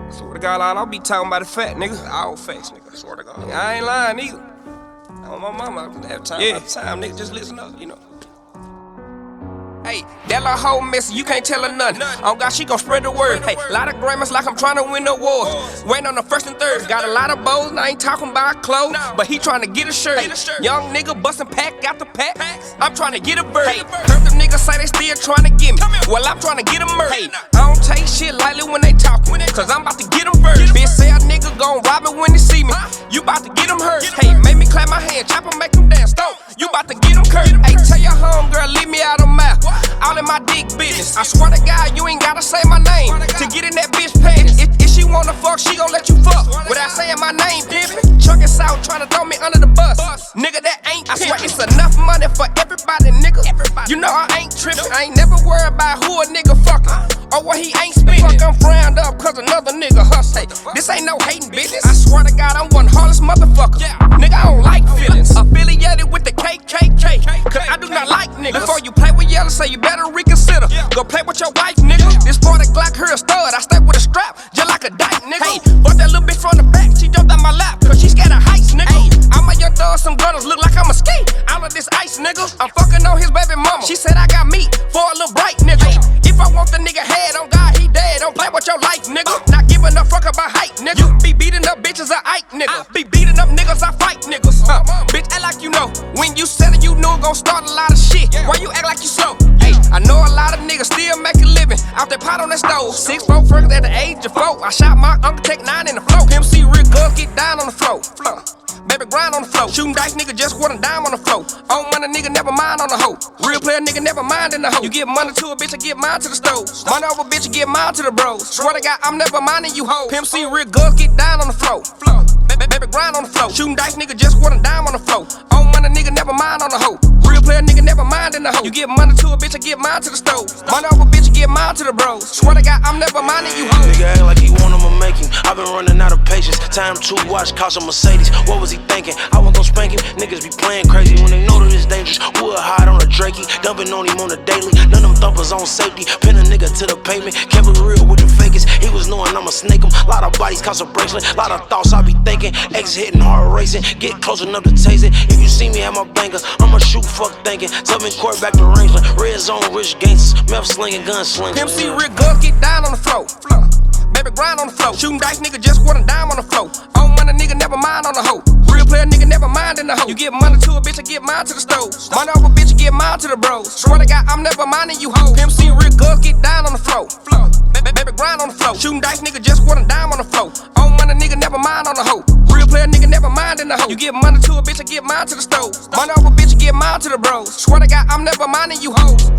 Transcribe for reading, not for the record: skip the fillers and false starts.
Swear to God, I'll be talking about the fat, nigga. All facts, nigga. Swear to God. I ain't lying either. On my mama, I don't have time. Yeah, time, nigga. Just listen up, you know. Hey, that little hoe messy, you can't tell her nothing. Oh God, she gon' spread the word. Hey, lot of grammars like I'm trying to win awards. Waiting on the first and third. Got a lot of bows, and I ain't talking about clothes, but he trying to get a shirt. Young nigga bustin' pack, got the pack. I'm trying to get a bird. Hey, heard them niggas say they still trying to get me. Well, I'm trying to get a murder. Hey, I don't take shit lightly when they talkin', cause I'm about to get them first. Bitch say a nigga gon' rob me when they see me. You about to get them hurt. Hey, make me clap my hand, chop 'em, make them dance. Stone, you about to get them curved. Hey, tell your homegirl, leave me out of mouth. All in my dick business. I swear to God, you ain't gotta say my name to get in that bitch panties. If she wanna fuck, she gon' let you fuck without saying my name, pimpin'. Chuckin' South tryna throw me under the bus. Nigga, that ain't pimpin'. I swear it's enough money for everybody, nigga. You know I ain't trippin'. I ain't never worried about who a nigga fuckin' or what he ain't spendin'. Fuck, I'm frowned up cause another nigga hustle. Hey, this ain't no hatin' business. I swear to God, I'm one heartless motherfucker. Nigga, I don't like feelings. Affiliated with the KKK, cause I do not like niggas. Before you play with yellow, say you better reconsider. Go play with your wife, nigga. This part of Glock, her a stud. I stay with a strap, just like a dyke, nigga. Hey, bought that little bitch from the back. She jumped out my lap, cause she scared of heights, nigga. Hey, I'm a young thug, some gunners look like I'm a ski. All of this ice, nigga. I'm fucking on his baby mama. She said I got meat for a little bright, nigga. Hey, if I want the nigga head, on God, he dead. Don't play with your life, nigga. Not giving a fuck about height, nigga. You be beating up bitches, I Ike, nigga. Be beating up niggas, I fight niggas. Bitch, act like you know. When you said it, you knew it gon' start a lot of shit. Why you act like you slow? Hey, I know a lot of niggas still make a living out that pot on that stove. 6'4" freckles at the age of 4. I shot my uncle, take 9 in the flow. Pimp C real good, get down on the floor. Baby grind on the floor. Shooting dice, nigga just want a dime on the floor. On money, nigga never mind on the hoe. Real player, nigga never mind in the hoe. You give money to a bitch, I give mine to the stove. Money over bitch, I give mine to the bros. Swear to God, I'm never minding you hoes. Pimp C real good, get down on the floor. Baby grind on the floor. Shooting dice, nigga just want a dime on the floor. On money, nigga never mind on the hoe. Real player, nigga never mind in the hoe. You give money to a bitch, I give mine to the stove. Money over bitch, I give mine to the bros. Swear to God, I'm never minding you hoes. Nigga act like he want him, make him. I've been running out of patience. Time to watch, cost a Mercedes. What was he thinking? I wasn't gon' spank him. Niggas be playing crazy when they know that it's dangerous. Wood hide on a Drakey, dumping on him on the daily. None of them thumpers on safety. Pin a nigga to the pavement. Kept it real with the fakest. He was knowing I'ma snake him. Lot of bodies cost a bracelet. Lot of thoughts I be thinking. X hitting, hard racing. Get close enough to taste it. If you see me at my bankers, I'ma shoot, fuck thinking. Tell me quarterback to Rangeland. Red zone, rich gangsters. Meth slinging, gun slinging. Pimp C real good, get down on the floor. Baby grind on the floor. Shooting dice, nigga just want a dime on the floor. On money, nigga never mind on the hoe. Real player, nigga never mind in the hoe. You give money to a bitch, I give mine to the stove. Money over bitch, I give mine to the bros. Swear to God, I'm never minding you hoes. Pimp C real good, get down on the floor. Baby grind on the floor. Shooting dice, nigga just want a dime on the floor. On money, nigga never mind on the hoe. Real player, nigga never mind in the hoe. You give money to a bitch, I give mine to the stove. Money over bitch, I give mine to the bros. Swear to God, I'm never minding you hoes.